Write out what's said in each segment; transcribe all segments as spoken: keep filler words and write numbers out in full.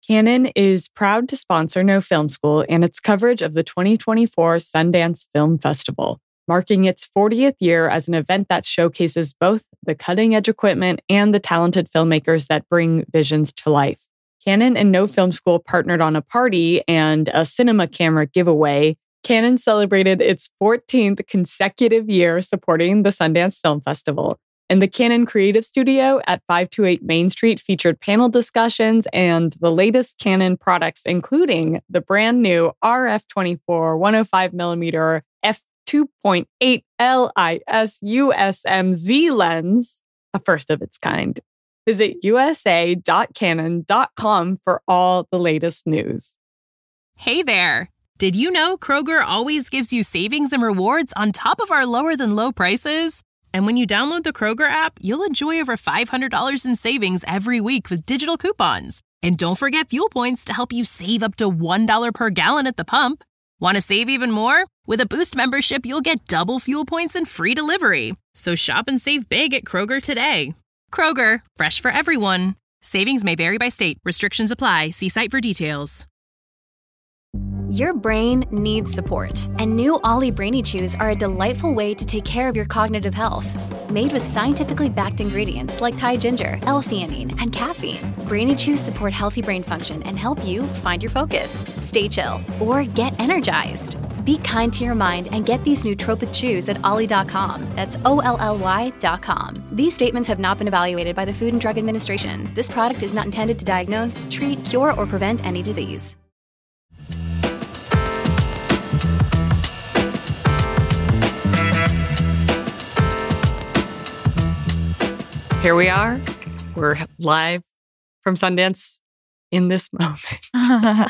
Canon is proud to sponsor No Film School and its coverage of the twenty twenty-four Sundance Film Festival, marking its fortieth year as an event that showcases both the cutting-edge equipment and the talented filmmakers that bring visions to life. Canon and No Film School partnered on a party and a cinema camera giveaway. Canon celebrated its fourteenth consecutive year supporting the Sundance Film Festival. And the Canon Creative Studio at five two eight Main Street featured panel discussions and the latest Canon products, including the brand new R F twenty-four one oh five millimeter f two point eight L I S U S M Z lens, a first of its kind. Visit U S A dot canon dot com for all the latest news. Hey there! Did you know Kroger always gives you savings and rewards on top of our lower than low prices? And when you download the Kroger app, you'll enjoy over five hundred dollars in savings every week with digital coupons. And don't forget fuel points to help you save up to one dollar per gallon at the pump. Want to save even more? With a Boost membership, you'll get double fuel points and free delivery. So shop and save big at Kroger today. Kroger, fresh for everyone. Savings may vary by state. Restrictions apply. See site for details. Your brain needs support, and new Ollie Brainy Chews are a delightful way to take care of your cognitive health. Made with scientifically backed ingredients like Thai ginger, L-theanine, and caffeine, Brainy Chews support healthy brain function and help you find your focus, stay chill, or get energized. Be kind to your mind and get these nootropic chews at ollie dot com. That's O L L Y dot com. These statements have not been evaluated by the Food and Drug Administration. This product is not intended to diagnose, treat, cure, or prevent any disease. Here we are. We're live from Sundance in this moment.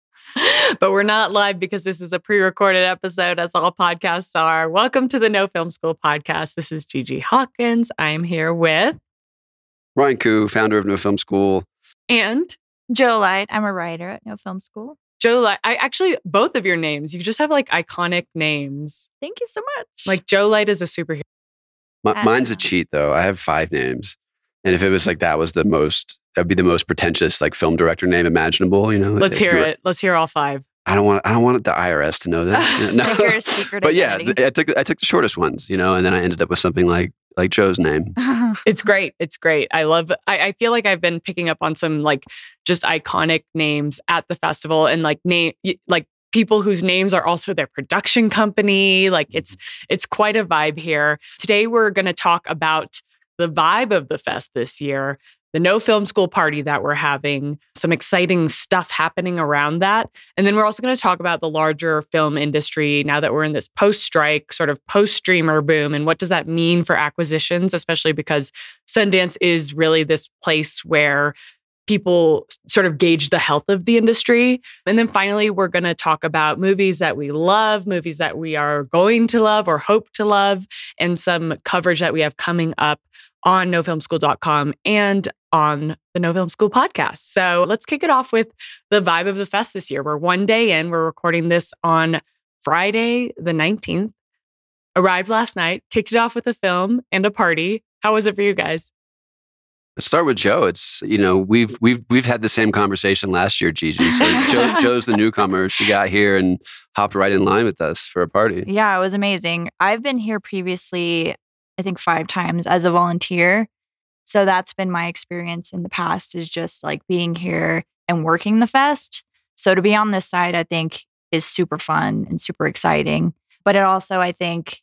But we're not live because this is a pre-recorded episode, as all podcasts are. Welcome to the No Film School podcast. This is Gigi Hawkins. I'm here with Ryan Koo, founder of No Film School. And Jo Light. I'm a writer at No Film School. Jo Light. I actually, both of your names, you just have like iconic names. Thank you so much. Like Jo Light is a superhero. My, mine's a cheat, though. I have five names. And if it was like that was the most, that'd be the most pretentious like film director name imaginable, you know? Let's if hear were, it. Let's hear all five. I don't want I don't want the I R S to know this. You know? Like your secret But yeah, identity. th- I took I took the shortest ones, you know, and then I ended up with something like like Joe's name. It's great. It's great. I love, I, I feel like I've been picking up on some like just iconic names at the festival and like name, like people whose names are also their production company. Like it's, it's quite a vibe here. Today, we're going to talk about the vibe of the fest this year, the No Film School party that we're having, some exciting stuff happening around that. And then we're also going to talk about the larger film industry now that we're in this post-strike, sort of post-streamer boom. And what does that mean for acquisitions, especially because Sundance is really this place where people sort of gauge the health of the industry. And then finally, we're going to talk about movies that we love, movies that we are going to love or hope to love, and some coverage that we have coming up on no film school dot com and on the No Film School podcast. So let's kick it off with the vibe of the fest this year. We're one day in. We're recording this on Friday, the nineteenth. Arrived last night, kicked it off with a film and a party. How was it for you guys? Let's start with Joe. It's, you know, we've we've we've had the same conversation last year, Gigi. So Joe, Joe's the newcomer. She got here and hopped right in line with us for a party. Yeah, it was amazing. I've been here previously, I think five times as a volunteer. So that's been my experience in the past, is just like being here and working the fest. So to be on this side, I think is super fun and super exciting. But it also, I think,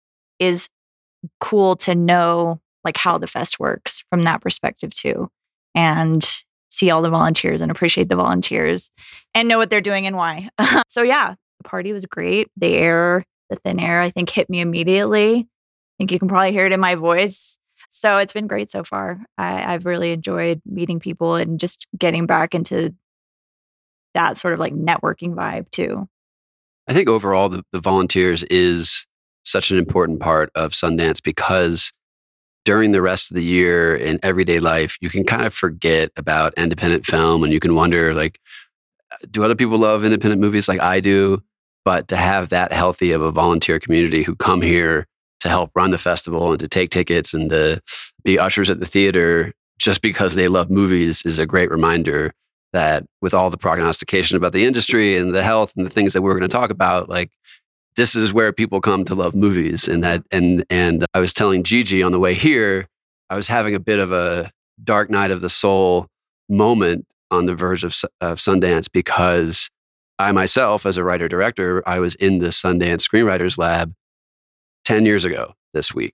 is cool to know like how the fest works from that perspective too, and see all the volunteers and appreciate the volunteers and know what they're doing and why. So yeah, the party was great. The air, the thin air, I think hit me immediately. I think you can probably hear it in my voice. So it's been great so far. I, I've really enjoyed meeting people and just getting back into that sort of like networking vibe too. I think overall, the, the volunteers is such an important part of Sundance because during the rest of the year in everyday life, you can kind of forget about independent film and you can wonder, like, do other people love independent movies like I do? But to have that healthy of a volunteer community who come here to help run the festival and to take tickets and to be ushers at the theater just because they love movies is a great reminder that with all the prognostication about the industry and the health and the things that we're going to talk about, like this is where people come to love movies. And that, and, and I was telling Gigi on the way here, I was having a bit of a dark night of the soul moment on the verge of, of Sundance, because I myself, as a writer director, I was in the Sundance Screenwriters Lab ten years ago this week.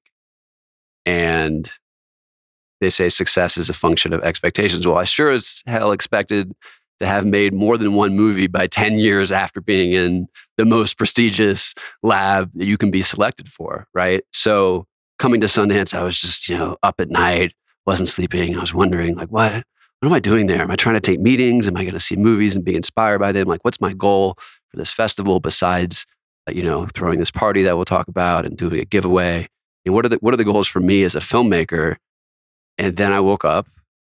And they say success is a function of expectations. Well, I sure as hell expected to have made more than one movie by ten years after being in the most prestigious lab that you can be selected for, right? So coming to Sundance, I was just, you know, up at night, wasn't sleeping. I was wondering, like, what, what am I doing there? Am I trying to take meetings? Am I going to see movies and be inspired by them? Like, what's my goal for this festival besides, uh, you know, throwing this party that we'll talk about and doing a giveaway? And what are the, what are the goals for me as a filmmaker? And then I woke up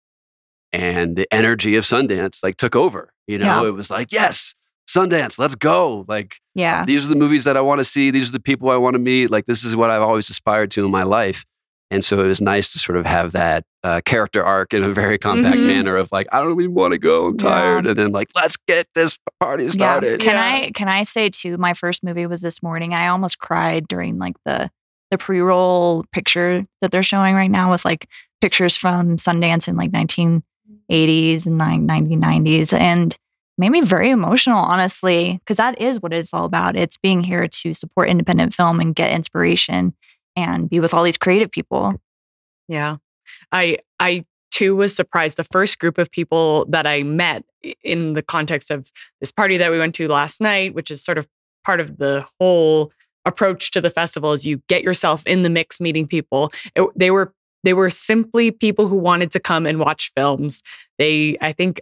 and the energy of Sundance like took over, you know, Yeah. It was like, yes, Sundance, let's go. Like, Yeah. these are the movies that I want to see. These are the people I want to meet. Like, this is what I've always aspired to in my life. And so it was nice to sort of have that uh, character arc in a very compact Mhm. manner of like, I don't even want to go. I'm Yeah. tired. And then like, let's get this party started. Can Yeah. I can I say too, my first movie was this morning. I almost cried during like the the pre-roll picture that they're showing right now with like pictures from Sundance in like nineteen eighties and like nineteen nineties, and made me very emotional, honestly, because that is what it's all about. It's being here to support independent film and get inspiration and be with all these creative people. Yeah. I I too was surprised. The first group of people that I met i- in the context of this party that we went to last night, which is sort of part of the whole approach to the festival, is you get yourself in the mix meeting people. It- they were they were simply people who wanted to come and watch films. They, I think,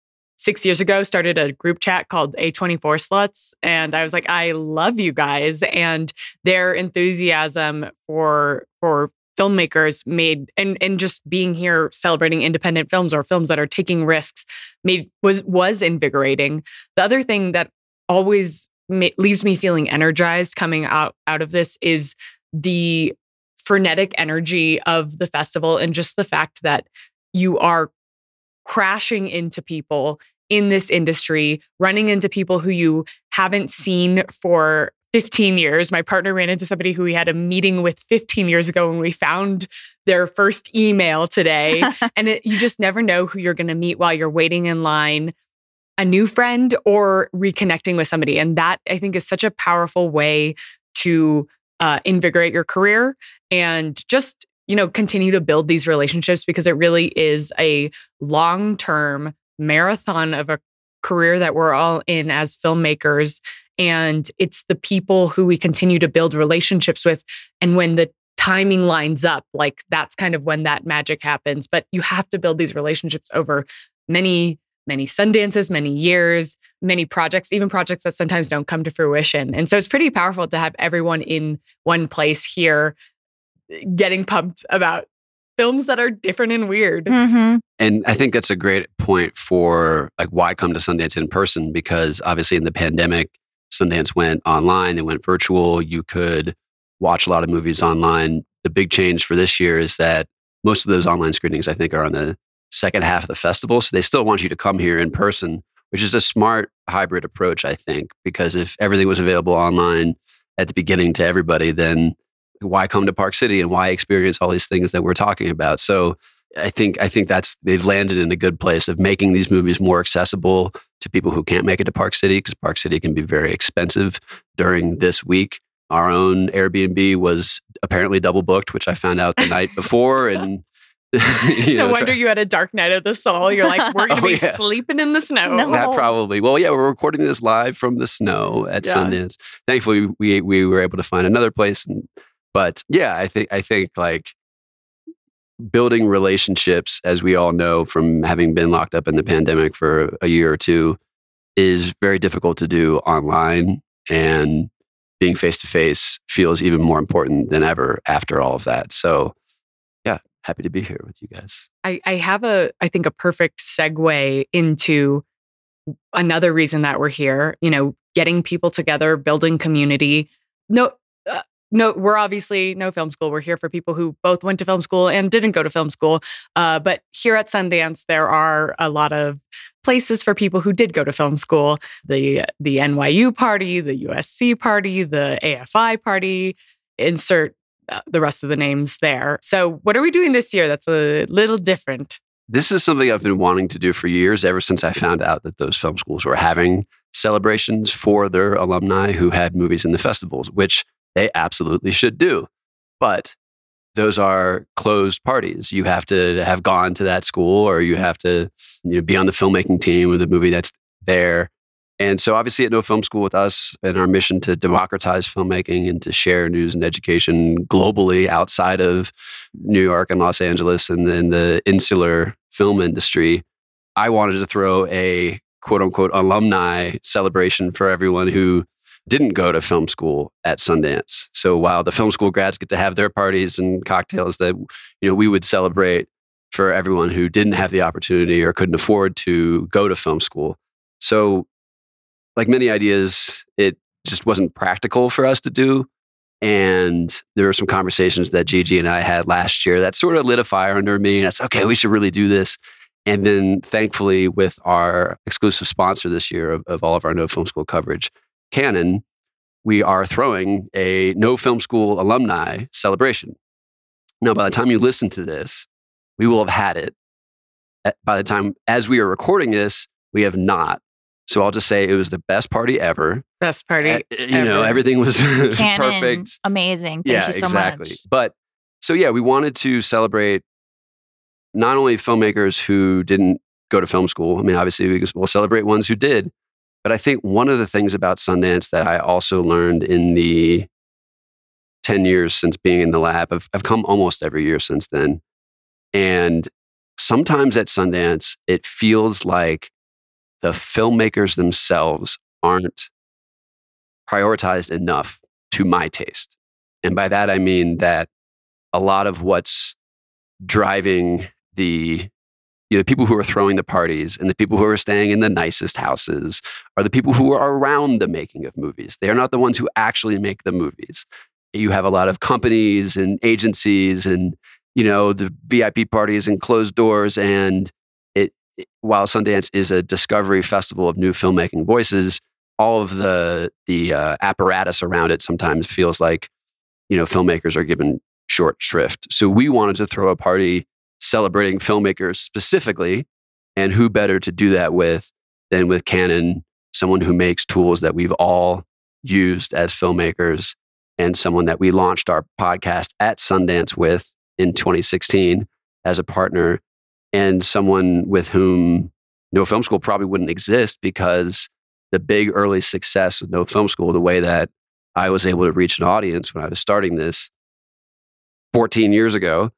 six years ago started a group chat called A twenty-four Sluts. And I was like, I love you guys. And their enthusiasm for for filmmakers made, and and just being here celebrating independent films or films that are taking risks made was was invigorating. The other thing that always ma- leaves me feeling energized coming out out of this is the frenetic energy of the festival, and just the fact that you are crashing into people in this industry, running into people who you haven't seen for fifteen years. My partner ran into somebody who we had a meeting with fifteen years ago when we found their first email today. And it, you just never know who you're going to meet while you're waiting in line, a new friend or reconnecting with somebody. And that, I think, is such a powerful way to uh, invigorate your career and just, you know, continue to build these relationships, because it really is a long-term marathon of a career that we're all in as filmmakers. And it's the people who we continue to build relationships with. And when the timing lines up, like that's kind of when that magic happens. But you have to build these relationships over many, many Sundances, many years, many projects, even projects that sometimes don't come to fruition. And so it's pretty powerful to have everyone in one place here getting pumped about films that are different and weird. Mm-hmm. And I think that's a great point for like why come to Sundance in person, because obviously in the pandemic, Sundance went online and went virtual. You could watch a lot of movies online. The big change for this year is that most of those online screenings, I think, are on the second half of the festival. So they still want you to come here in person, which is a smart hybrid approach, I think, because if everything was available online at the beginning to everybody, then why come to Park City and why experience all these things that we're talking about? So I think I think that's they've landed in a good place of making these movies more accessible to people who can't make it to Park City, because Park City can be very expensive during this week. Our own Airbnb was apparently double booked, which I found out the night before, and you know, No wonder try- you had a dark night of the soul. You're like, we're going to Oh, be yeah. sleeping in the snow. No. That probably. Well, yeah, we're recording this live from the snow at Yeah. Sundance. Thankfully, we we were able to find another place. And, but yeah, I think I think like building relationships, as we all know from having been locked up in the pandemic for a year or two, is very difficult to do online, and being face to face feels even more important than ever after all of that. So, yeah, happy to be here with you guys. I, I have a, I think, a perfect segue into another reason that we're here, you know, getting people together, building community. No, uh, no, we're obviously no film school. We're here for people who both went to film school and didn't go to film school. Uh, but here at Sundance, there are a lot of places for people who did go to film school. The the N Y U party, the U S C party, the A F I party. Insert uh, the rest of the names there. So what are we doing this year that's a little different? This is something I've been wanting to do for years, ever since I found out that those film schools were having celebrations for their alumni who had movies in the festivals, which they absolutely should do. But those are closed parties. You have to have gone to that school, or you have to, you know, be on the filmmaking team with the movie that's there. And so obviously at No Film School with us and our mission to democratize filmmaking and to share news and education globally outside of New York and Los Angeles and, and the insular film industry, I wanted to throw a quote unquote alumni celebration for everyone who didn't go to film school at Sundance. So while the film school grads get to have their parties and cocktails, that, you know, we would celebrate for everyone who didn't have the opportunity or couldn't afford to go to film school. So like many ideas, it just wasn't practical for us to do. And there were some conversations that Gigi and I had last year that sort of lit a fire under me. And I said, okay, we should really do this. And then thankfully, with our exclusive sponsor this year of, of all of our No Film School coverage, Canon, we are throwing a No Film School alumni celebration. Now, by the time you listen to this, we will have had it. By the time, as we are recording this, we have not. So I'll just say it was the best party ever. Best party uh, You ever. know, everything was Canon, perfect. Amazing. Thank yeah, you so exactly. much. But so yeah, we wanted to celebrate not only filmmakers who didn't go to film school. I mean, obviously we, we'll celebrate ones who did. But I think one of the things about Sundance that I also learned in the ten years since being in the lab, I've, I've come almost every year since then. And sometimes at Sundance, it feels like the filmmakers themselves aren't prioritized enough to my taste. And by that, I mean that a lot of what's driving the, you know, the people who are throwing the parties and the people who are staying in the nicest houses are the people who are around the making of movies. They are not the ones who actually make the movies. You have a lot of companies and agencies and, you know, the V I P parties and closed doors. And it, it while Sundance is a discovery festival of new filmmaking voices, all of the the uh, apparatus around it sometimes feels like, you know, filmmakers are given short shrift. So we wanted to throw a party celebrating filmmakers specifically, and who better to do that with than with Canon, someone who makes tools that we've all used as filmmakers, and someone that we launched our podcast at Sundance with in twenty sixteen as a partner, and someone with whom No Film School probably wouldn't exist, because the big early success with No Film School, the way that I was able to reach an audience when I was starting this fourteen years ago,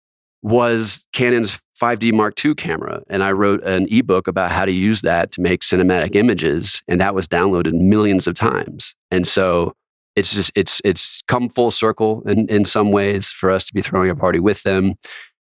was Canon's five D Mark two camera. And I wrote an ebook about how to use that to make cinematic images. And that was downloaded millions of times. And so it's just, it's, it's come full circle in, in some ways for us to be throwing a party with them.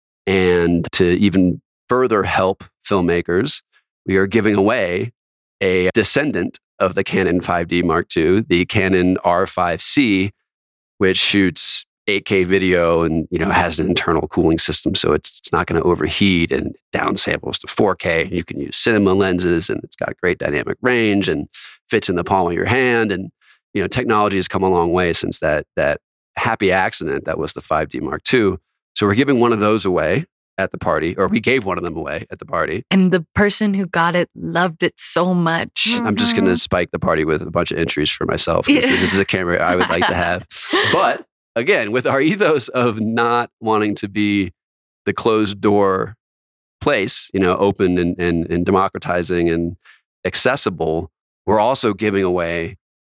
And to even further help filmmakers, we are giving away a descendant of the Canon five D Mark two, the Canon R five C, which shoots eight K video and, you know, has an internal cooling system, so it's it's not going to overheat, and downsamples to four K. You can use cinema lenses, and it's got great dynamic range and fits in the palm of your hand. And, you know, technology has come a long way since that that happy accident that was the five D Mark two. So we're giving one of those away at the party, or we gave one of them away at the party. And the person who got it loved it so much. Mm. I'm just going to spike the party with a bunch of entries for myself, because this is a camera I would like to have. But again, with our ethos of not wanting to be the closed door place, you know, open and, and, and democratizing and accessible, we're also giving away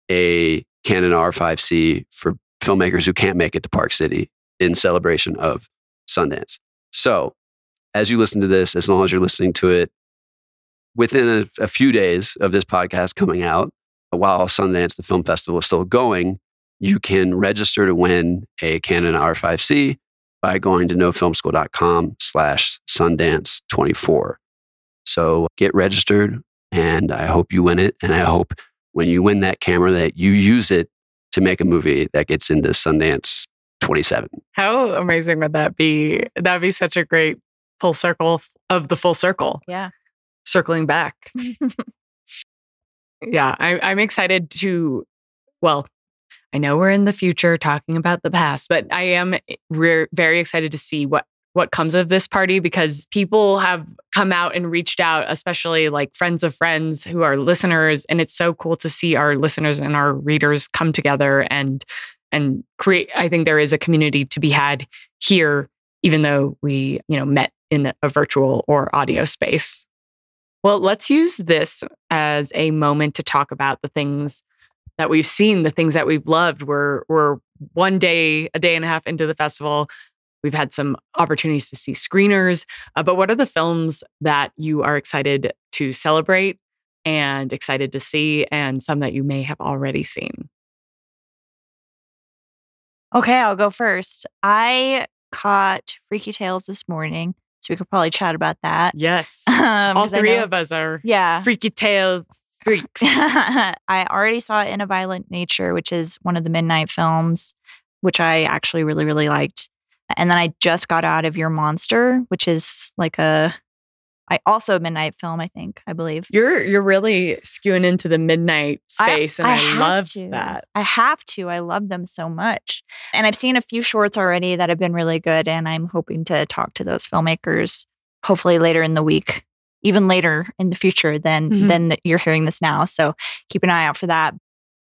a Canon R five C for filmmakers who can't make it to Park City in celebration of Sundance. So as you listen to this, as long as you're listening to it within a, a few days of this podcast coming out, while Sundance, the film festival, is still going, you can register to win a Canon R five C by going to nofilmschool.com slash Sundance 24. So get registered, and I hope you win it. And I hope when you win that camera that you use it to make a movie that gets into Sundance twenty-seven. How amazing would that be? That'd be such a great full circle of the full circle. Yeah. Circling back. Yeah, I, I'm excited to, well, I know we're in the future talking about the past, but I am re- very excited to see what what comes of this party, because people have come out and reached out, especially like friends of friends who are listeners. And it's so cool to see our listeners and our readers come together and and create. I think there is a community to be had here, even though we, you know, met in a virtual or audio space. Well, let's use this as a moment to talk about the things that we've seen, the things that we've loved. We're we're one day, a day and a half into the festival. We've had some opportunities to see screeners, uh, but what are the films that you are excited to celebrate and excited to see, and some that you may have already seen? Okay, I'll go first. I caught Freaky Tales this morning, so we could probably chat about that. Yes. Um, All 'cause I three know- of us are Yeah. Freaky Tale freaks. I already saw In a Violent Nature, which is one of the midnight films, which I actually really, really liked. And then I just got out of Your Monster, which is like a, I also a midnight film, I think, I believe. You're you're really skewing into the midnight space, and I, have love to. that. I have to. I love them so much. And I've seen a few shorts already that have been really good, and I'm hoping to talk to those filmmakers hopefully later in the week, even later in the future than Mhm. than you're hearing this now. So keep an eye out for that.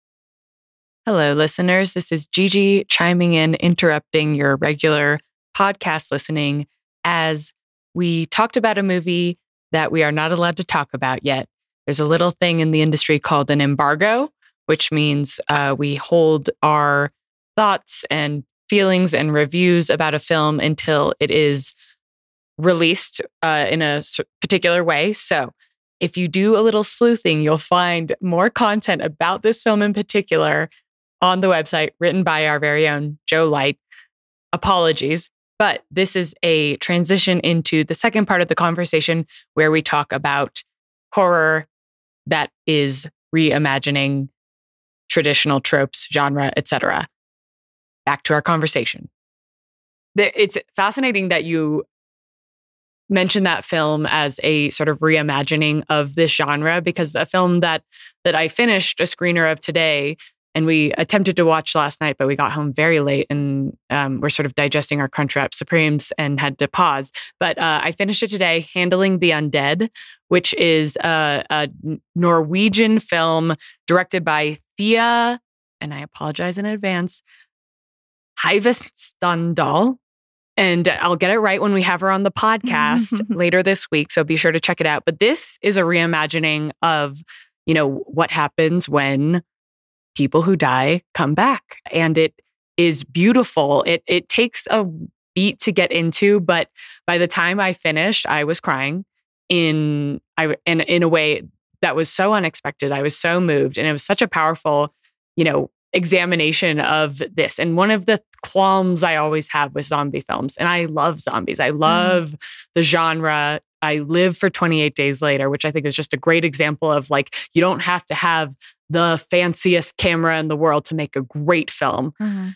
Hello, listeners. This is Gigi chiming in, interrupting your regular podcast listening as we talked about a movie that we are not allowed to talk about yet. There's a little thing in the industry called an embargo, which means uh, we hold our thoughts and feelings and reviews about a film until it is released uh, in a s- particular way. So if you do a little sleuthing, you'll find more content about this film in particular on the website, written by our very own Joe Light. Apologies, but this is a transition into the second part of the conversation where we talk about horror that is reimagining traditional tropes, genre, et cetera. Back to our conversation. The- It's fascinating that you mentioned that film as a sort of reimagining of this genre, because a film that that I finished a screener of today, and we attempted to watch last night, but we got home very late, and um, we're sort of digesting our Crunchwrap Supremes and had to pause. But uh, I finished it today, Handling the Undead, which is a, a Norwegian film directed by Thea, and I apologize in advance, Hivestandal. And I'll get it right when we have her on the podcast later this week. So be sure to check it out. But this is a reimagining of, you know, what happens when people who die come back. And it is beautiful. It it takes a beat to get into, but by the time I finished, I was crying in I in in a way that was so unexpected. I was so moved, and it was such a powerful, you know, examination of this. And one of the qualms I always have with zombie films, and I love zombies, I love mm. the genre. I live for twenty-eight Days Later, which I think is just a great example of, like, you don't have to have the fanciest camera in the world to make a great film. Mm-hmm.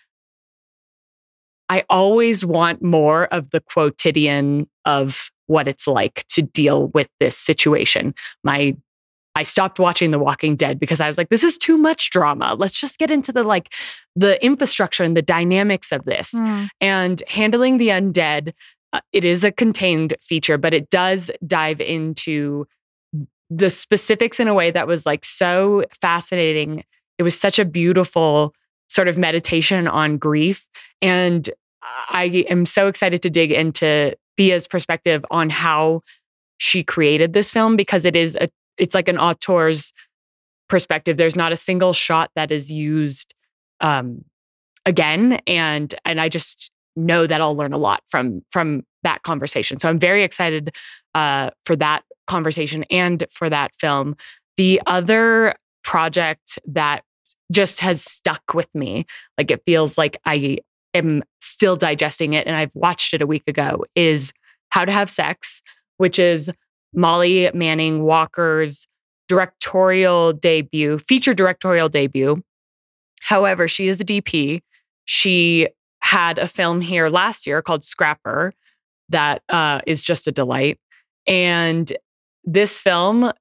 I always want more of the quotidian of what it's like to deal with this situation. My I stopped watching The Walking Dead because I was like, this is too much drama. Let's just get into the like the infrastructure and the dynamics of this. Mm. And Handling the Undead, uh, it is a contained feature, but it does dive into the specifics in a way that was like so fascinating. It was such a beautiful sort of meditation on grief. And I am so excited to dig into Thea's perspective on how she created this film, because it is a It's like an auteur's perspective. There's not a single shot that is used um, again. And and I just know that I'll learn a lot from, from that conversation. So I'm very excited uh, for that conversation and for that film. The other project that just has stuck with me, like it feels like I am still digesting it, and I've watched it a week ago, is How to Have Sex, which is Molly Manning Walker's directorial debut, feature directorial debut. However, she is a D P. She had a film here last year called Scrapper that uh, is just a delight. And this film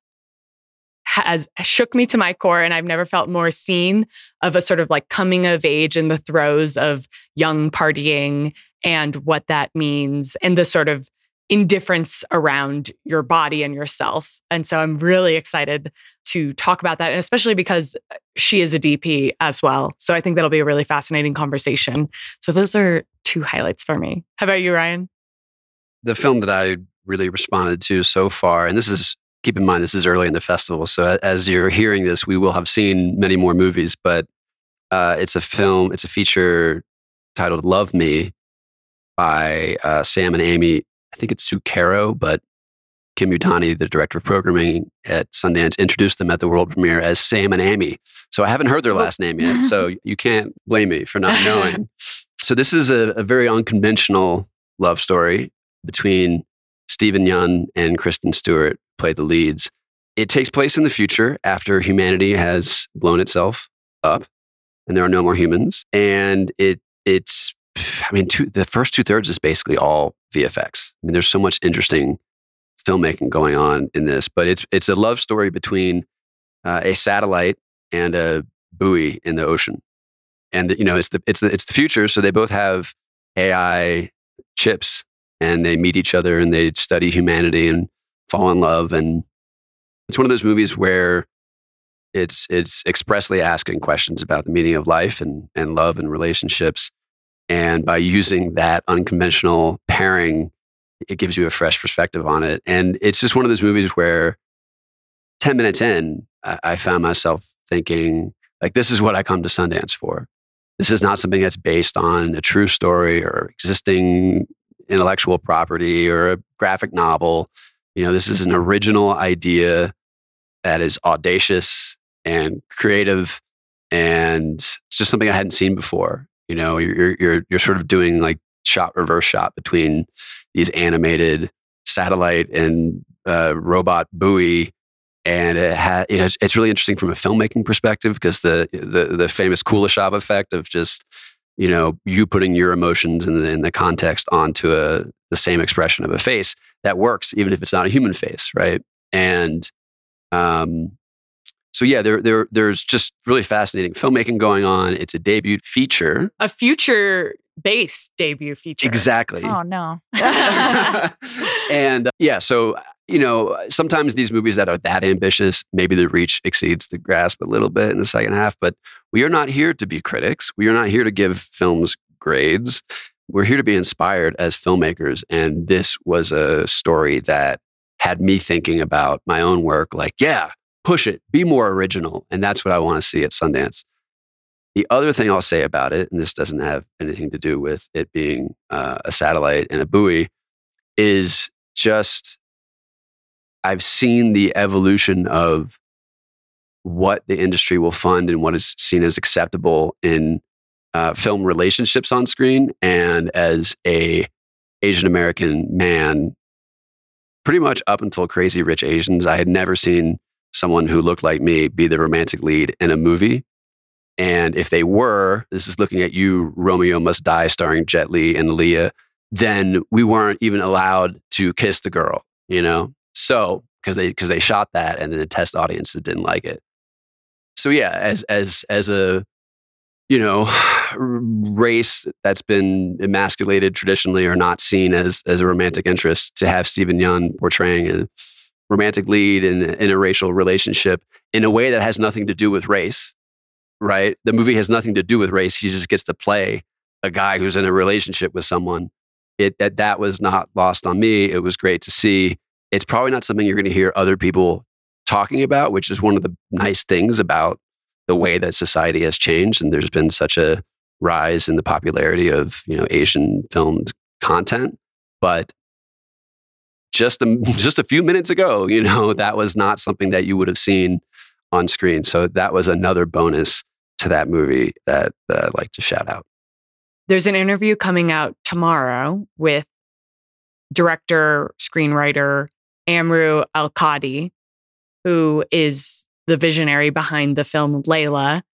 has shook me to my core, and I've never felt more seen of a sort of like coming of age in the throes of young partying and what that means and the sort of indifference around your body and yourself. And so I'm really excited to talk about that, and especially because she is a D P as well. So I think that'll be a really fascinating conversation. So those are two highlights for me. How about you, Ryan? The film that I really responded to so far, and this is, keep in mind, this is early in the festival. So as you're hearing this, we will have seen many more movies, but uh, it's a film, it's a feature titled Love Me by uh, Sam and Amy. I think it's Zucchero, but Kim Utani, the director of programming at Sundance, introduced them at the world premiere as Sam and Amy. So I haven't heard their last name yet, so you can't blame me for not knowing. So this is a, a very unconventional love story between Stephen Yeun and Kristen Stewart, play the leads. It takes place in the future after humanity has blown itself up and there are no more humans. And it it's, I mean, two, the first two thirds is basically all V F X. I mean, there's so much interesting filmmaking going on in this, but it's it's a love story between uh, a satellite and a buoy in the ocean. And you know, it's the it's the it's the future, so they both have A I chips, and they meet each other and they study humanity and fall in love. And it's one of those movies where it's it's expressly asking questions about the meaning of life and and love and relationships. And by using that unconventional pairing, it gives you a fresh perspective on it. And it's just one of those movies where ten minutes in, I, I found myself thinking, like, this is what I come to Sundance for. This is not something that's based on a true story or existing intellectual property or a graphic novel. You know, this is an original idea that is audacious and creative, and it's just something I hadn't seen before. You know, you're you're you're sort of doing like shot reverse shot between these animated satellite and uh, robot buoy, and it ha- you know, it's, it's really interesting from a filmmaking perspective because the the the famous Kuleshov effect of just, you know, you putting your emotions in the, in the context onto a the same expression of a face that works even if it's not a human face, right? And um, so yeah, there there there's just really fascinating filmmaking going on. It's a debut feature, a future-based debut feature. Exactly. Oh no. And uh, yeah, so you know, sometimes these movies that are that ambitious, maybe the reach exceeds the grasp a little bit in the second half. But we are not here to be critics. We are not here to give films grades. We're here to be inspired as filmmakers. And this was a story that had me thinking about my own work. Like, yeah, push it, be more original. And that's what I want to see at Sundance. The other thing I'll say about it, and this doesn't have anything to do with it being uh, a satellite and a buoy, is just I've seen the evolution of what the industry will fund and what is seen as acceptable in uh, film relationships on screen. And as a Asian American man, pretty much up until Crazy Rich Asians, I had never seen someone who looked like me be the romantic lead in a movie. And if they were, this is looking at you, Romeo Must Die, starring Jet Li and Leah, then we weren't even allowed to kiss the girl, you know? So, because they because they shot that and then the test audiences didn't like it. So yeah, as as as a, you know, race that's been emasculated traditionally or not seen as as a romantic interest, to have Stephen Yeun portraying a romantic lead in, in a racial relationship in a way that has nothing to do with race, right? The movie has nothing to do with race. He just gets to play a guy who's in a relationship with someone. It that that was not lost on me. It was great to see. It's probably not something you're going to hear other people talking about, which is one of the nice things about the way that society has changed. And there's been such a rise in the popularity of, you know, Asian filmed content. But just a, just a few minutes ago, you know, that was not something that you would have seen on screen. So that was another bonus to that movie that, that I'd like to shout out. There's an interview coming out tomorrow with director, screenwriter Amrou El-Kadi, who is the visionary behind the film Layla.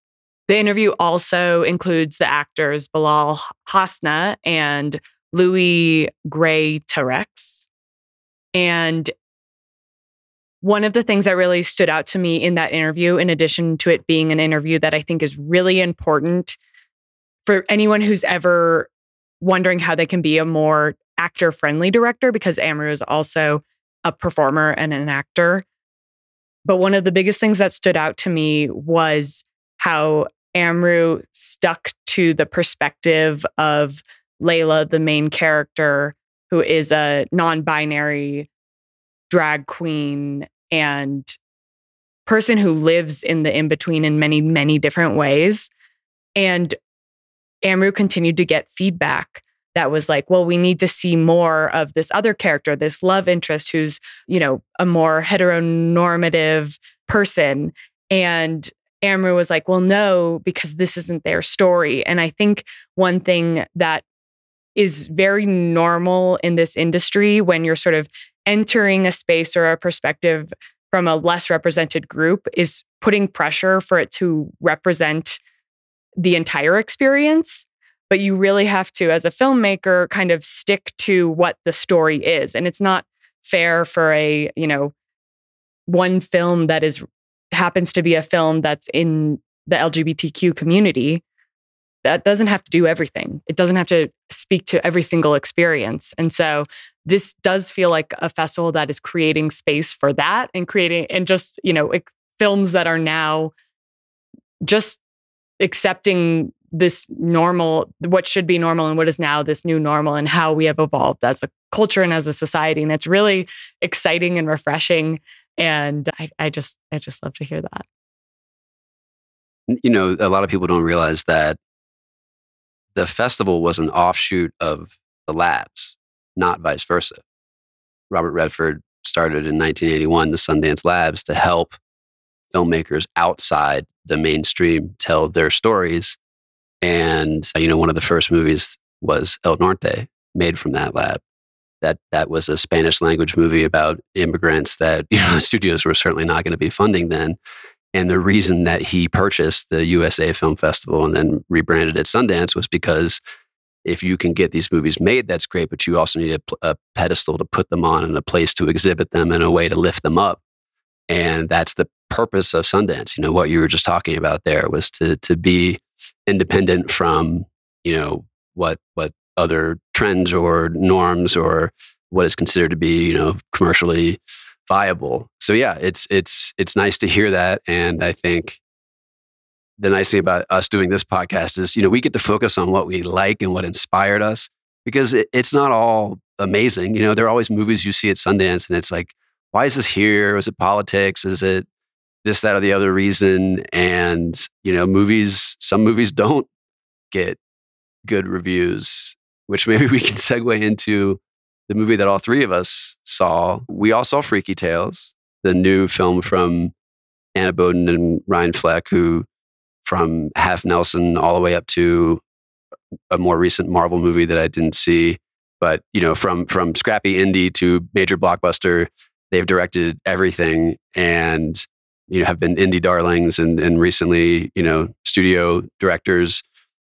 The interview also includes the actors Bilal Hasna and Louis Gray-Terex. And one of the things that really stood out to me in that interview, in addition to it being an interview that I think is really important for anyone who's ever wondering how they can be a more actor-friendly director, because Amrou is also a performer and an actor. But one of the biggest things that stood out to me was how Amrou stuck to the perspective of Layla, the main character, who is a non-binary drag queen and person who lives in the in-between in many, many different ways. And Amrou continued to get feedback that was like, well, we need to see more of this other character, this love interest who's, you know, a more heteronormative person. And Amrou was like, well, no, because this isn't their story. And I think one thing that is very normal in this industry when you're sort of entering a space or a perspective from a less represented group is putting pressure for it to represent the entire experience. But you really have to, as a filmmaker, kind of stick to what the story is. And it's not fair for a, you know, one film that is happens to be a film that's in the L G B T Q community. That doesn't have to do everything. It doesn't have to speak to every single experience. And so this does feel like a festival that is creating space for that and creating, and just, you know, ex- films that are now just accepting this normal, what should be normal and what is now this new normal, and how we have evolved as a culture and as a society. And it's really exciting and refreshing. And I, I just, I just love to hear that. You know, a lot of people don't realize that the festival was an offshoot of the labs, not vice versa. Robert Redford started in nineteen eighty-one the Sundance Labs to help filmmakers outside the mainstream tell their stories. And, you know, one of the first movies was El Norte, made from that lab. That that was a Spanish language movie about immigrants that, you know, studios were certainly not going to be funding then. And the reason that he purchased the U S A Film Festival and then rebranded it Sundance was because if you can get these movies made, that's great, but you also need a, a pedestal to put them on and a place to exhibit them and a way to lift them up. And that's the purpose of Sundance. You know, what you were just talking about there was to to be independent from, you know, what what other trends or norms or what is considered to be, you know, commercially viable. So yeah, it's it's it's nice to hear that. And I think the nice thing about us doing this podcast is, you know, we get to focus on what we like and what inspired us, because it, it's not all amazing. You know, there are always movies you see at Sundance and it's like, why is this here? Is it politics? Is it this, that, or the other reason? And, you know, movies, some movies don't get good reviews, which maybe we can segue into the movie that all three of us saw. We all saw Freaky Tales, the new film from Anna Boden and Ryan Fleck, who from Half Nelson all the way up to a more recent Marvel movie that I didn't see. But, you know, from from scrappy indie to major blockbuster, they've directed everything and, you know, have been indie darlings and, and recently, you know, studio directors.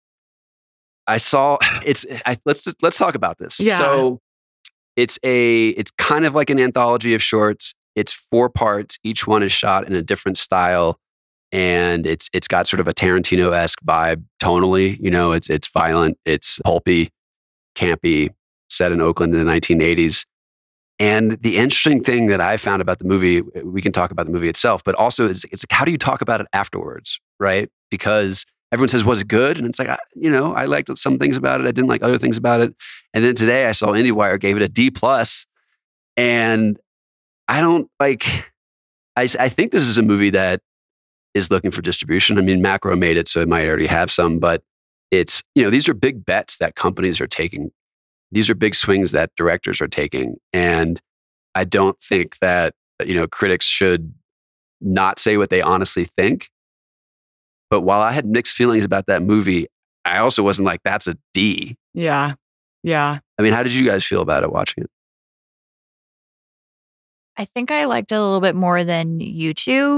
I saw it's, I, let's, let's talk about this. Yeah. So it's a, it's kind of like an anthology of shorts. It's four parts. Each one is shot in a different style. And it's, it's got sort of a Tarantino-esque vibe tonally. You know, it's, it's violent, it's pulpy, campy, set in Oakland in the nineteen eighties. And the interesting thing that I found about the movie, we can talk about the movie itself, but also it's, it's like, how do you talk about it afterwards, right? Because everyone says, was it good? And it's like, I, you know, I liked some things about it. I didn't like other things about it. And then today I saw IndieWire gave it a D plus. And I don't like, I, I think this is a movie that is looking for distribution. I mean, Macro made it, so it might already have some, but it's, you know, these are big bets that companies are taking. These are big swings that directors are taking. And I don't think that, you know, critics should not say what they honestly think. But while I had mixed feelings about that movie, I also wasn't like, that's a D. Yeah. Yeah. I mean, how did you guys feel about it watching it? I think I liked it a little bit more than you two,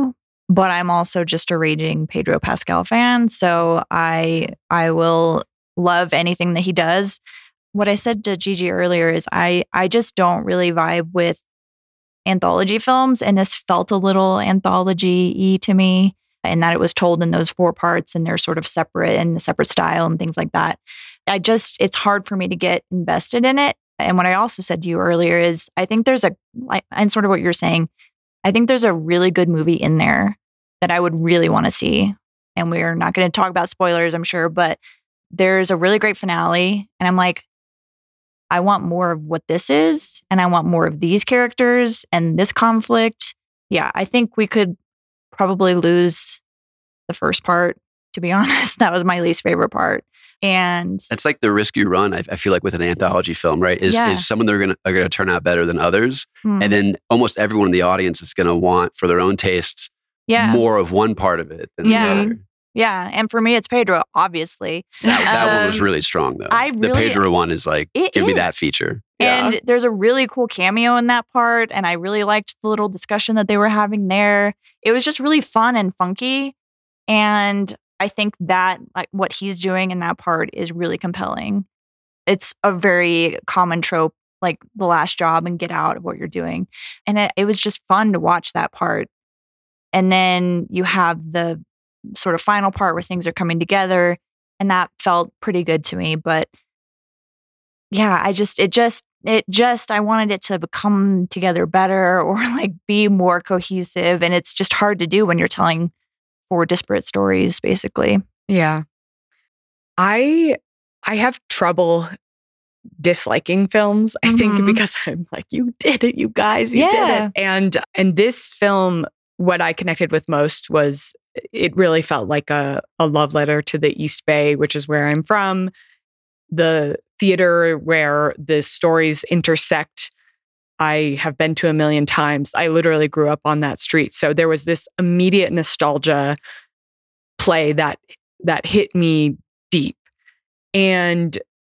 but I'm also just a raging Pedro Pascal fan. So I I will love anything that he does. What I said to Gigi earlier is I I just don't really vibe with anthology films, and this felt a little anthology-y to me, in that it was told in those four parts and they're sort of separate and a separate style and things like that. I just, it's hard for me to get invested in it. And what I also said to you earlier is I think there's a, and sort of what you're saying, I think there's a really good movie in there that I would really want to see. And we're not going to talk about spoilers, I'm sure, but there's a really great finale. And I'm like, I want more of what this is. And I want more of these characters and this conflict. Yeah, I think we could probably lose the first part, to be honest. That was my least favorite part. And it's like the risk you run, I, I feel like, with an anthology film, right? Is Yeah. is some of them are gonna are gonna turn out better than others. hmm, And then almost everyone in the audience is gonna want, for their own tastes, yeah, more of one part of it than Yeah. the other. yeah. And for me, it's Pedro, obviously. That, that one was Um, really strong though. I the really- Pedro one is like, It give me is. that feature. And there's a really cool cameo in that part. And I really liked the little discussion that they were having there. It was just really fun and funky. And I think that like what he's doing in that part is really compelling. It's a very common trope, like the last job and get out of what you're doing. And it, it was just fun to watch that part. And then you have the sort of final part where things are coming together. And that felt pretty good to me. But yeah, I just, it just, it just, I wanted it to come together better or like be more cohesive. And it's just hard to do when you're telling four disparate stories, basically. Yeah. I I have trouble disliking films, I think, Mhm. because I'm like, you did it, you guys, you did Yeah. it. And and this film, what I connected with most was it really felt like a, a love letter to the East Bay, which is where I'm from. The theater where the stories intersect, I have been to a million times. I literally grew up on that street. So there was this immediate nostalgia play that that hit me deep. And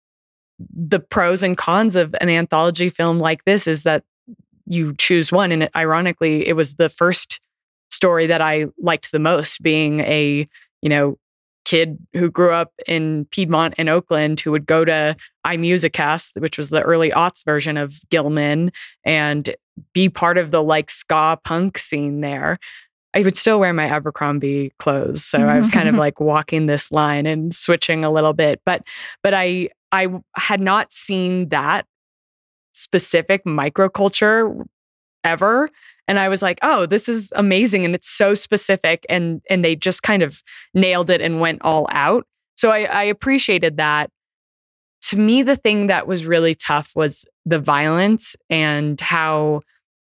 the pros and cons of an anthology film like this is that you choose one. And it, ironically, it was the first story that I liked the most, being a, you know, kid who grew up in Piedmont and Oakland who would go to iMusicast, which was the early aughts version of Gilman, and be part of the like ska punk scene there. I would still wear my Abercrombie clothes. So I was kind of like walking this line and switching a little bit. But but I I had not seen that specific microculture ever. And I was like, oh, this is amazing. And it's so specific. And and they just kind of nailed it and went all out. So I, I appreciated that. To me, the thing that was really tough was the violence and how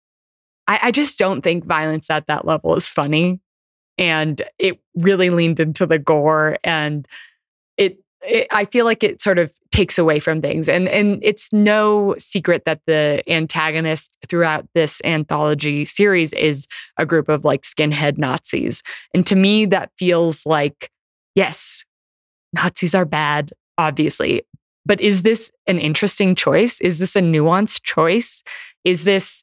I, I just don't think violence at that level is funny. And it really leaned into the gore, and it, it I feel like it sort of takes away from things. And and it's no secret that the antagonist throughout this anthology series is a group of like skinhead Nazis. And to me, that feels like, yes, Nazis are bad, obviously. But is this an interesting choice? Is this a nuanced choice? Is this,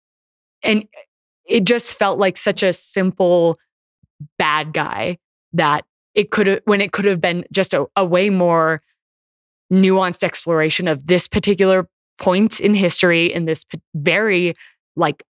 and it just felt like such a simple bad guy that it could have, when it could have been just a, a way more nuanced exploration of this particular point in history in this p- very like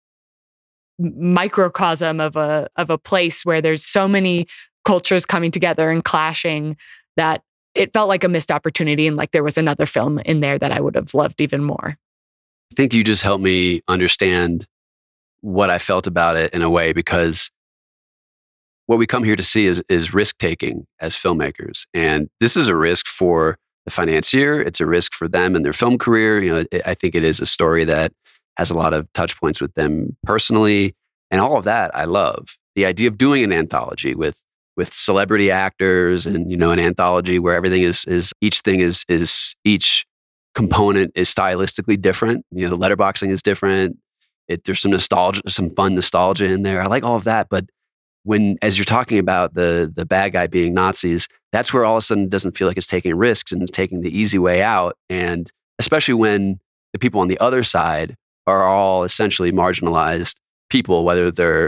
microcosm of a of a place where there's so many cultures coming together and clashing, that it felt like a missed opportunity, and like there was another film in there that I would have loved even more. I think you just helped me understand what I felt about it in a way, because what we come here to see is, is risk-taking as filmmakers. And this is a risk for the financier. It's a risk for them and their film career. You know, it, I think it is a story that has a lot of touch points with them personally. And all of that I love. The idea of doing an anthology with with celebrity actors, and, you know, an anthology where everything is, is each thing is, is each component is stylistically different. You know, the letterboxing is different. It, there's some nostalgia, some fun nostalgia in there. I like all of that. But when, as you're talking about the the bad guy being Nazis, that's where all of a sudden it doesn't feel like it's taking risks and it's taking the easy way out. And especially when the people on the other side are all essentially marginalized people, whether they're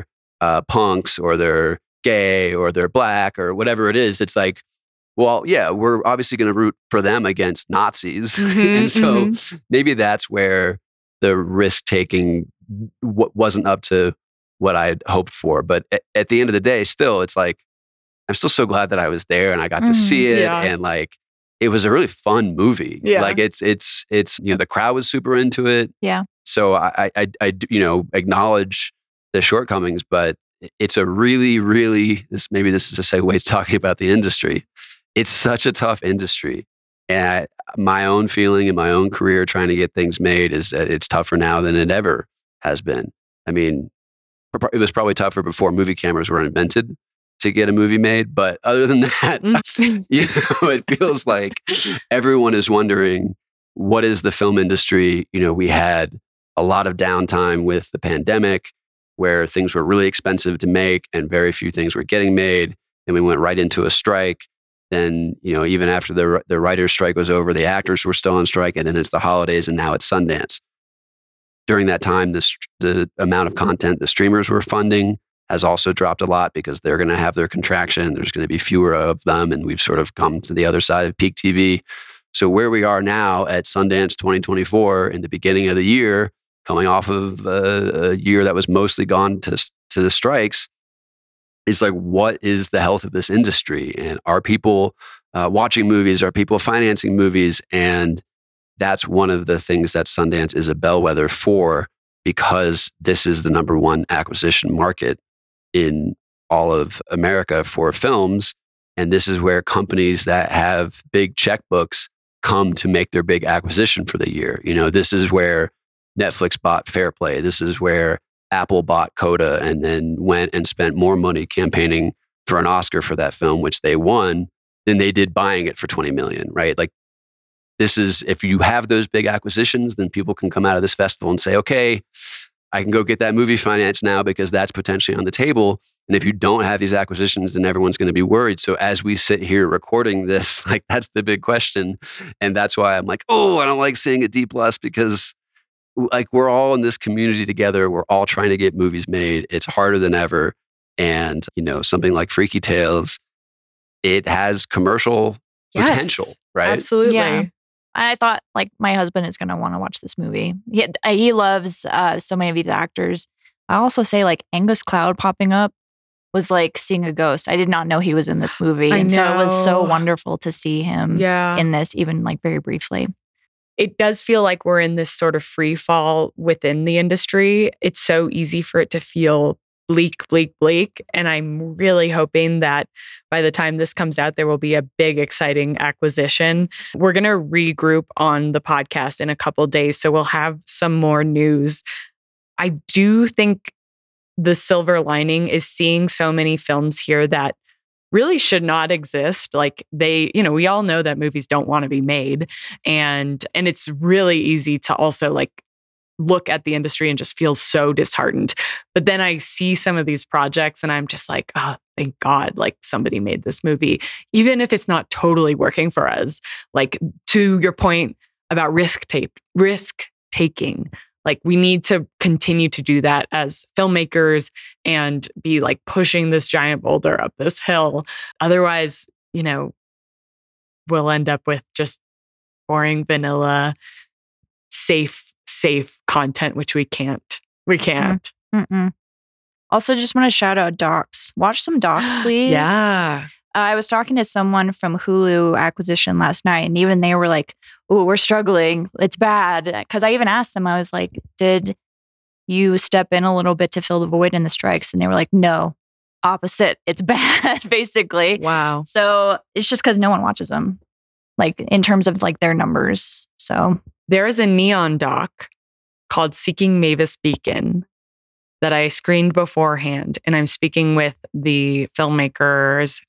uh, punks or they're gay or they're black or whatever it is. It's like, well, yeah, we're obviously going to root for them against Nazis. Mhm, and so mhm. maybe that's where the risk taking w- wasn't up to what I'd hoped for. But at, at the end of the day, still, it's like, I'm still so glad that I was there and I got to Mhm, see it. yeah. And like, it was a really fun movie. Yeah. Like it's, it's, it's, you know, the crowd was super into it. Yeah. So I, I, I, I you know, acknowledge the shortcomings, but it's a really, really, this, maybe this is a segue to talking about the industry. It's such a tough industry. And I, my own feeling in my own career trying to get things made is that it's tougher now than it ever has been. I mean, it was probably tougher before movie cameras were invented to get a movie made. But other than that, Mhm. you know, it feels like everyone is wondering, what is the film industry? You know, we had a lot of downtime with the pandemic where things were really expensive to make and very few things were getting made. And we went right into a strike. Then, you know, even after the the writer's strike was over, the actors were still on strike. And then it's the holidays and now it's Sundance. During that time, the, the amount of content the streamers were funding has also dropped a lot because they're going to have their contraction. There's going to be fewer of them. And we've sort of come to the other side of peak T V. So where we are now at Sundance twenty twenty-four in the beginning of the year, coming off of a, a year that was mostly gone to, to the strikes, is like, what is the health of this industry? And are people uh, watching movies? Are people financing movies? And that's one of the things that Sundance is a bellwether for, because this is the number one acquisition market in all of America for films. And this is where companies that have big checkbooks come to make their big acquisition for the year. You know, this is where Netflix bought Fairplay. This is where Apple bought Coda and then went and spent more money campaigning for an Oscar for that film, which they won, than they did buying it for twenty million, right? Like, this is, if you have those big acquisitions, then people can come out of this festival and say, okay, I can go get that movie financed now because that's potentially on the table. And if you don't have these acquisitions, then everyone's going to be worried. So as we sit here recording this, like, that's the big question. And that's why I'm like, oh, I don't like seeing a D plus, because like, we're all in this community together. We're all trying to get movies made. It's harder than ever. And, you know, something like Freaky Tales, it has commercial Yes, potential, right? Absolutely. Yeah. I thought like my husband is going to want to watch this movie. He, he loves uh, so many of these actors. I also say like Angus Cloud popping up was like seeing a ghost. I did not know he was in this movie. I and so it was so know. wonderful to see him Yeah. in this, even like very briefly. It does feel like we're in this sort of free fall within the industry. It's so easy for it to feel bleak, bleak, bleak. And I'm really hoping that by the time this comes out, there will be a big, exciting acquisition. We're going to regroup on the podcast in a couple days, so we'll have some more news. I do think the silver lining is seeing so many films here that really should not exist. Like, they, you know, we all know that movies don't want to be made. And and it's really easy to also like look at the industry and just feel so disheartened. But then I see some of these projects and I'm just like, oh, thank God, like somebody made this movie, even if it's not totally working for us. Like, to your point about risk tape, risk taking. Like, we need to continue to do that as filmmakers and be like pushing this giant boulder up this hill. Otherwise, you know, we'll end up with just boring, vanilla, safe, safe content, which we can't. We can't. Mm-mm. Also, just want to shout out docs. Watch some docs, please. Yeah. Uh, I was talking to someone from Hulu Acquisition last night, and even they were like, oh, we're struggling. It's bad. Because I even asked them, I was like, did you step in a little bit to fill the void in the strikes? And they were like, no, opposite. It's bad, basically. Wow. So it's just because no one watches them, like in terms of like their numbers. So There is a Neon doc called Seeking Mavis Beacon that I screened beforehand. And I'm speaking with the filmmakers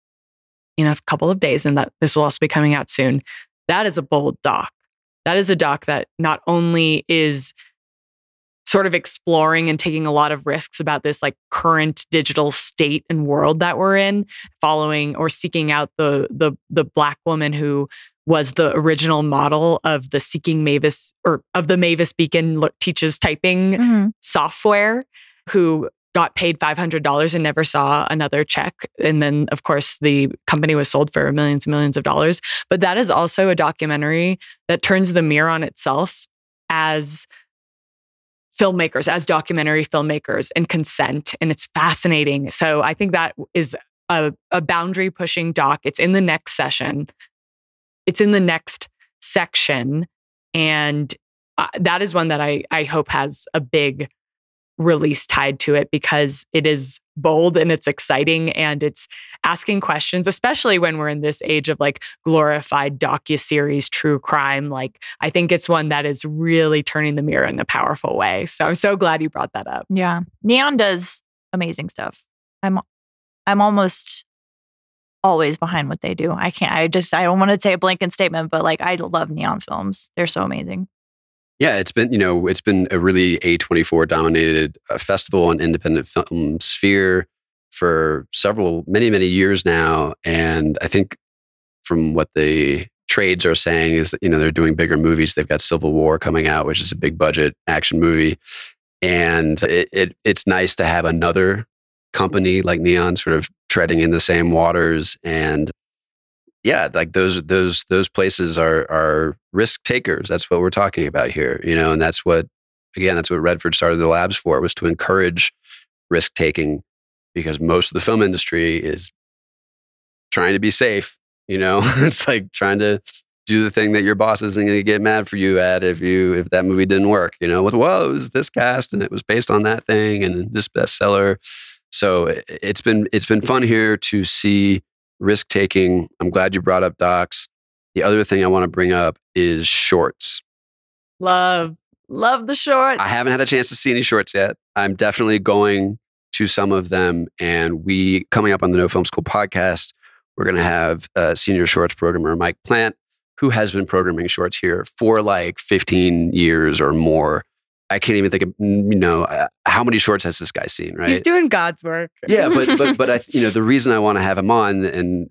in a couple of days, and that this will also be coming out soon. That is a bold doc. That is a doc that not only is sort of exploring and taking a lot of risks about this like current digital state and world that we're in, following or seeking out the the the Black woman who was the original model of the Seeking Mavis or of the Mavis Beacon lo- teaches typing mm-hmm. software, who got paid five hundred dollars and never saw another check. And then, of course, the company was sold for millions and millions of dollars. But that is also a documentary that turns the mirror on itself as filmmakers, as documentary filmmakers, and consent. And it's fascinating. So I think that is a, a boundary pushing doc. It's in the next session. It's in the next section. And uh, that is one that I, I hope has a big release tied to it, because it is bold and it's exciting and it's asking questions, especially when we're in this age of like glorified docuseries, true crime. Like, I think it's one that is really turning the mirror in a powerful way. So I'm so glad you brought that up. Yeah. Neon does amazing stuff. I'm I'm almost always behind what they do. I can't, I just, I don't want to say a blanket statement, but like, I love Neon films. They're so amazing. Yeah, it's been, you know, it's been a really A twenty-four dominated uh, festival and independent film sphere for several, many, many years now. And I think from what the trades are saying is that, you know, they're doing bigger movies. They've got Civil War coming out, which is a big budget action movie. And it, it it's nice to have another company like Neon sort of treading in the same waters. And yeah, like those those those places are are risk takers. That's what we're talking about here, you know, and that's what, again, that's what Redford started the labs for, was to encourage risk taking, because most of the film industry is trying to be safe. You know, it's like trying to do the thing that your boss isn't going to get mad for you at if you if that movie didn't work. You know, with well, it was this cast and it was based on that thing and this bestseller. So it's been it's been fun here to see risk taking. I'm glad you brought up docs. The other thing I want to bring up is shorts. Love, love the shorts. I haven't had a chance to see any shorts yet. I'm definitely going to some of them. And we, coming up on the No Film School podcast, we're going to have a senior shorts programmer, Mike Plant, who has been programming shorts here for like fifteen years or more. I can't even think of, you know, uh, how many shorts has this guy seen, right? He's doing God's work. Yeah, but but but I, you know, the reason I want to have him on and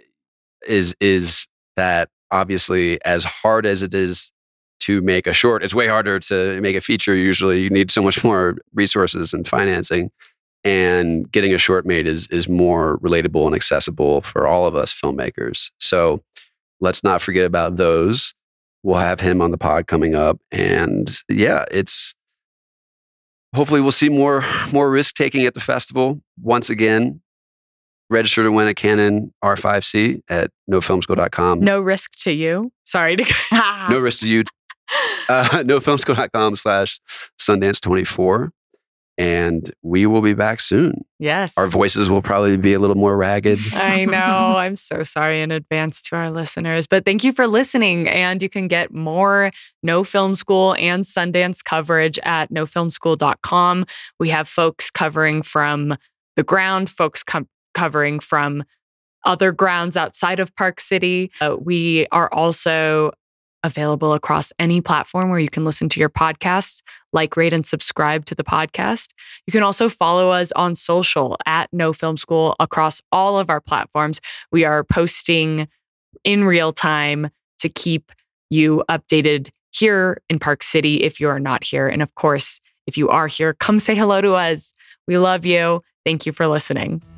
is is that obviously, as hard as it is to make a short, it's way harder to make a feature. Usually, you need so much more resources and financing, and getting a short made is is more relatable and accessible for all of us filmmakers. So let's not forget about those. We'll have him on the pod coming up. And yeah, it's hopefully we'll see more more risk taking at the festival. Once again, register to win a Canon R five C at no film school dot com. No risk to you. Sorry to No risk to you. Uh, no film school dot com slash Sundance twenty-four. And we will be back soon. Yes. Our voices will probably be a little more ragged. I know. I'm so sorry in advance to our listeners, but thank you for listening. And you can get more No Film School and Sundance coverage at no film school dot com. We have folks covering from the ground, folks com- covering from other grounds outside of Park City. Uh, we are also available across any platform where you can listen to your podcasts, like, rate, and subscribe to the podcast. You can also follow us on social at No Film School across all of our platforms. We are posting in real time to keep you updated here in Park City if you are not here. And of course, if you are here, come say hello to us. We love you. Thank you for listening.